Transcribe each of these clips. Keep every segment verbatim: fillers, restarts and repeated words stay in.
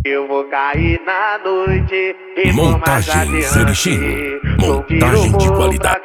Eu vou cair na noite e Montagem Serichinho, montagem de qualidade.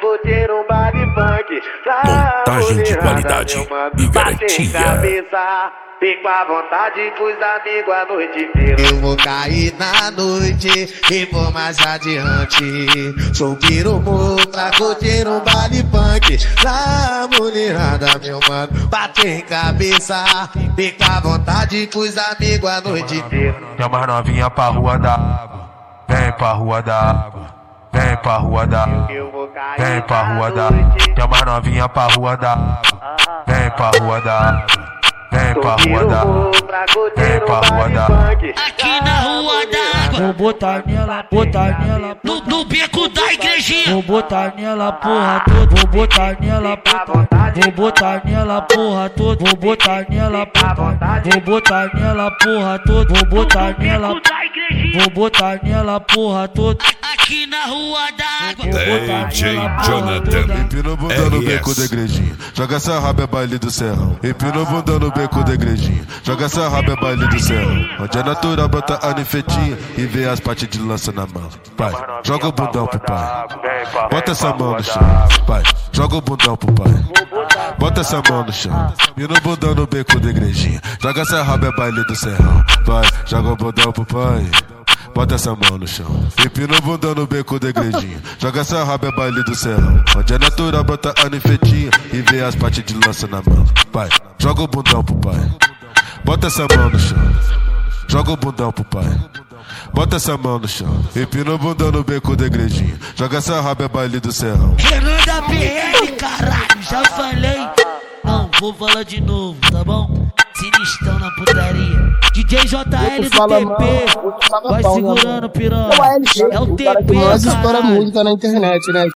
Montagem de qualidade e garantia. Fico à vontade com os amigos a noite inteira. Eu vou cair na noite e vou mais adiante. Sou piromo pra curtir um baile punk. Lá mulherada, meu mano, bate em cabeça. Fico à vontade com os amigos a noite inteira. Chama as novinha pra rua da água. Vem pra rua da água. Vem pra rua da água. Vem pra rua da água. Chama as novinha pra rua da água. Vem pra rua da água. Vem pra rua da água, vem pra rua da água. Aqui na rua da água. Vou botar nela, botar nela No, no beco da igrejinha. Vou botar nela porra toda. Vou botar nela porra. Vou botar nela porra toda. Vou botar nela porra. Vou botar nela porra toda. Vou botar nela. Vou botar nela porra toda. Aqui na rua da água. D J Jonathan Empina o bundão no beco da igrejinha. Joga essa raba é baile do serrão. Empina o bundão no beco da igrejinha. Joga essa raba é baile do serrão. Onde é natural bota a ninfetinha e vê as partes de lança na mão. Pai, joga o bundão pro pai. Bota essa mão no chão. Pai, joga o bundão pro pai. Bota essa mão no chão. Empina o bundão no beco da igrejinha. Joga essa raba é baile do serrão. Pai, joga o bundão pro pai. Bota essa mão no chão. Empina o bundão no beco da igrejinha. Joga essa raba é baile do serrão. Onde é natural bota a ninfetinha e vê as partes de lança na mão. Pai, joga o bundão pro pai. Bota essa mão no chão. Joga o bundão pro pai. Bota essa mão no chão. Empina o bundão no beco da igrejinha. Joga essa raba é baile do serrão. Renan da B R, caralho, já falei. Não, vou falar de novo, tá bom? Sinistão na putaria. D J J L do T P. Vai segurando, piranha. É o T P, cara que mais estoura música na internet, né?